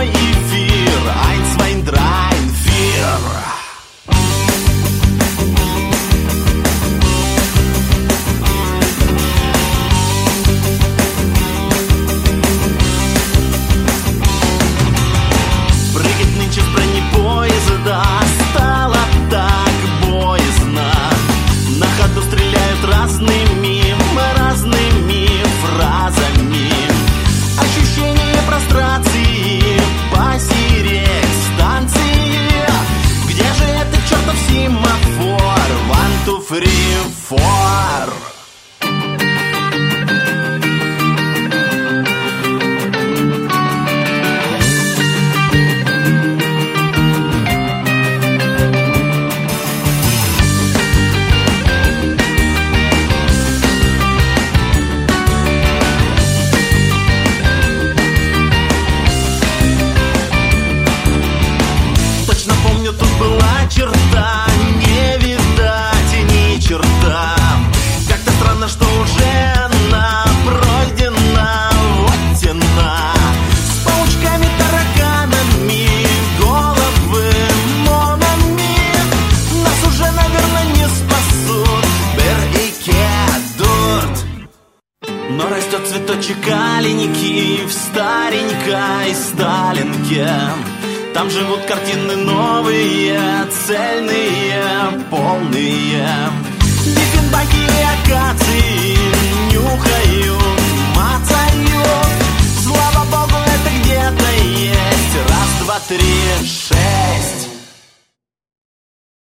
свой эфир. Eins, zwei, drei, vier. Прыгать нынче с бронепоезда стало так боязно. На ходу стреляют разными фразами. Ощущение прострации посередине станции. Где же этот чертов семафор? 1, 2, 3, 4. Тут была черта, не видать и ни черта. Как-то странно, что уже она пройдена, вот тена. С паучками, тараканами, головы монами. Нас уже, наверное, не спасут Бер и Кедурт. Но растет цветочек калиники в старенькой Сталинке. Там живут картины новые, цельные, полные. Диффенбахи и акации.